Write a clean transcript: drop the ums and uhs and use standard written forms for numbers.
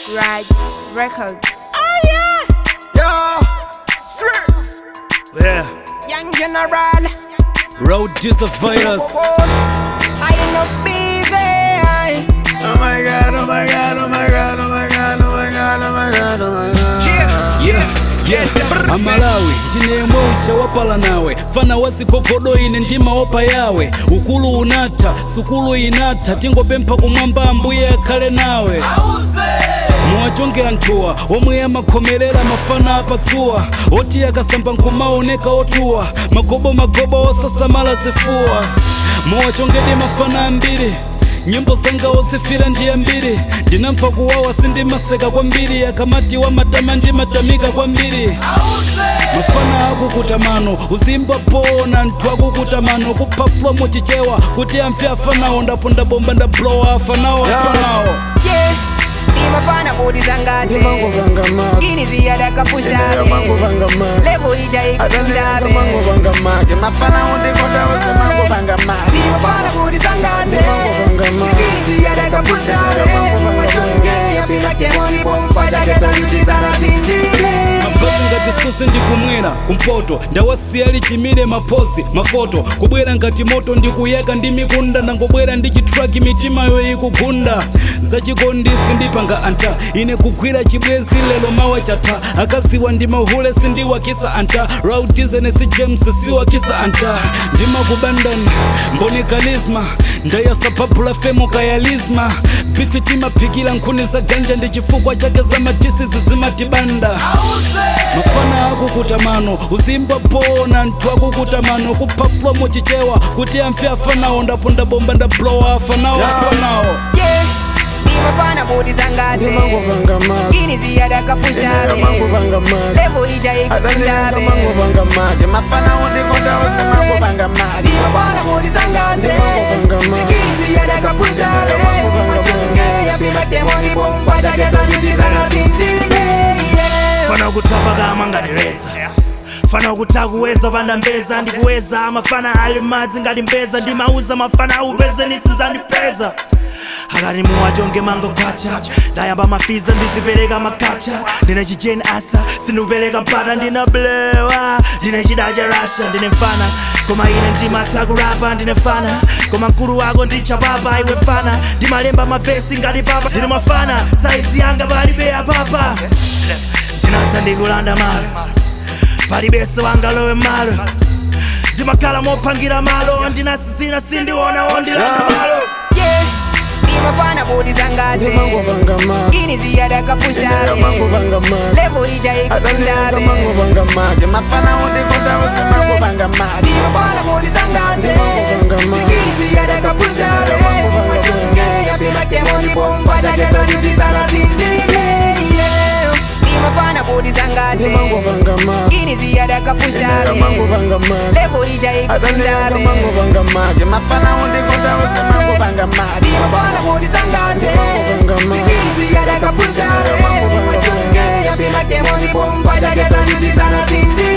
Raj Records. Oh yeah! Yo! Yeah. Young General. Road disappears. I am not busy. Oh my god, oh my god, oh my god, oh my god, oh my god, oh my god, oh my god. Yeah. Amalawi ndine moucha wapala nawe fana wasikokodo ine ndima opa yawe ukulu unatha sukulu inatha tingopempha kumwamba ambuye akhale nawe muwachonge anthuwa omwe amakhomerera mafana apatsuwa oti akasamba nkumaoneka otuwa magobo osasamala zifuwa muwachongedi mafana ambiri nyimbo zanga osifira ndi ambiri ndinamva kuwawa sindimaseka kwambiri akamati wa matama ndimatamika kwambiri mafana akukutamano uzimba pona anthu akukutamano kupha flow muchichewa kuti amfe afanawo ndaponda bomba ndablowa afanawo afanawo Mafana bodi zangate Gini ziyada kapushane Levo ija ikundare Mafana undi kota wase mango banga magi Mafana bodi zangate Gini ziyada kapushane Machonge ya fila kemoni pompa Jageta yutizana zindile mabasi ngati susi ndikumwera kumpoto ndawasiya lichimire maposi mafoto kubwera ngati moto ndikuyaka ndi mikunda ndangobwera ndi chitraki mitimayo ikugunda zachikondisi ndipanga anta ine kugwira chibwezi lelo mawa chatha akaziwa ndi mahule sindiwakisa anta raudizenesi james siwakisa anta ndimakubandani mboni karisma ndayasapapula femo kayalisma bifi timaphikira nkhuni za ganja ndi chifukwa chake za matisizi zimatibanda mafana akukutamano uzimba pona anthu akukutamano kupha flow muchichewa kuti amfe afanawo ndaponda bomba ndablowa afanawo afanawo Mafana bodi zangate Gini ziyada kapushane Levo ija ikundare Mafana undi kota wase mango banga magi Mafana bodi zangate Gini ziyada kapushane Machonge ya fila kemoni pompa Jageta yutizana zindile Fana ukutapa kama ngadireza Fana ukutakuweza vanda mbeza ndikuweza mafana alimadzi ngati mbeza ndimauza mafana upeze nisinza ndipeza akati muwachonge mango kwacha ndayamba mafiza ndizipereka makacha ndine chijeni asa sindiupereka mpata ndinablewa ndine chidacha rasha ndine mfana koma ine ndimatha kurapa ndine mfana koma mkulu wako ndichapapa iwe mfana ndimalemba mavesi ngati papa ndine mafana saizi yanga palibe apapa ndinatha ndikulanda malo palibenso wangalowe malo ndimakhala mopangira malo ndinasisina sindiona wondilanda malo Mafana bodi zangate Gini ziyada kapushane Levo ija ikundare Mafana undi kota wase mango banga magi Mafana bodi zangate Gini ziyada kapushane Machonge ya fila kemoni pompa Jageta yutizana zindile Mafana bodi zangate Gini ziyada kapushane Levo ija ikundare Mafana undi kota wase mango banga magi Mafana bodi zangate Gini ziyada kapushane Machonge ya fila kemoni pompa Jageta yutizana zindile